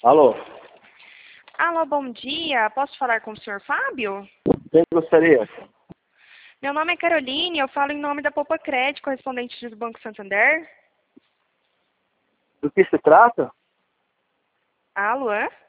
Alô? Alô, bom dia. Posso falar com o senhor Fábio? Quem gostaria? Meu nome é Caroline, eu falo em nome da Poupa Crédito, correspondente do Banco Santander. Do que se trata? Alô?